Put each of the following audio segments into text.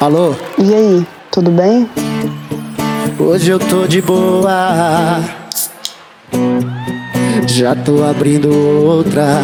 Alô? E aí, tudo bem? Hoje eu tô de boa, já tô abrindo outra.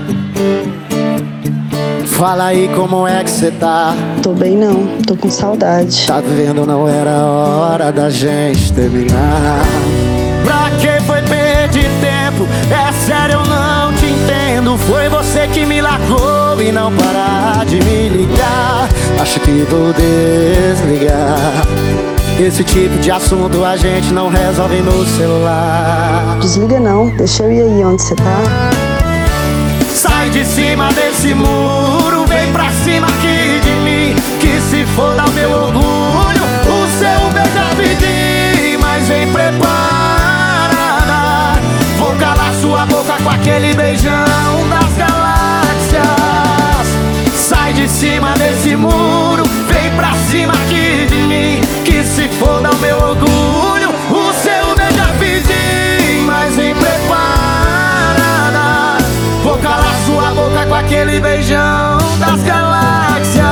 Fala aí como é que cê tá. Tô bem não, tô com saudade. Tá vendo, não era hora da gente terminar. Pra que foi perder tempo? É sério, eu não te entendo. Foi você que me largou e não parar de me ligar. Acho que vou desligar. Esse tipo de assunto a gente não resolve no celular. Desliga não, deixa eu ir aí onde você tá. Sai de cima desse muro, vem pra cima aqui de mim. Que se foda o meu orgulho, o seu beijo eu pedi. Mas vem preparada, vou calar sua boca com aquele beijão das galáxias. Sai de cima desse muro, vem pra cima aqui de mim. Que se foda o meu orgulho, o seu beijo eu pedi. Mas vem preparada, vou calar sua boca com aquele beijão das galáxias.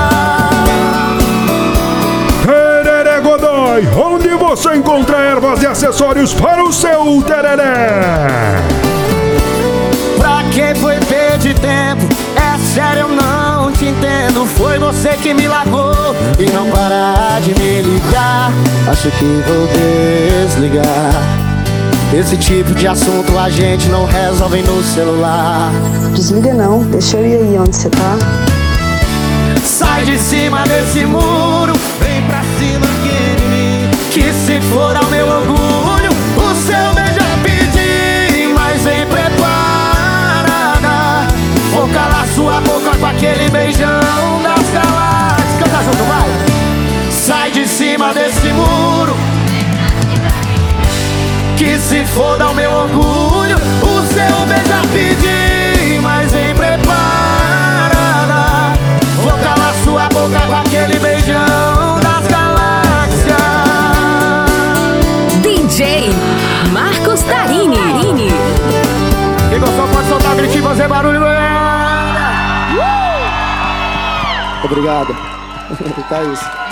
Tereré Godoy, onde você encontra ervas e acessórios para o seu tereré. Pra que foi perder tempo? É sério, eu não te entendo. Foi você que me largou e não parar de me ligar. Acho que vou desligar. Esse tipo de assunto a gente não resolve no celular. Desliga não, deixa eu ir aí onde você tá. Sai de cima desse muro, vem pra cima aqui de mim. Que se for ao meu orgulho, o seu beijo eu pedi. Mas vem preparada, vou calar sua boca com aquele beijão das galáxias. Canta junto, vai! Sai de cima desse muro, que se foda o meu orgulho, o seu beijo eu pedi. Mas vem preparada, vou calar sua boca com aquele beijão das galáxias. DJ Marcos Tarini. Quem gostou pode soltar o gritinho e fazer barulho, galera. Obrigado. Tá isso.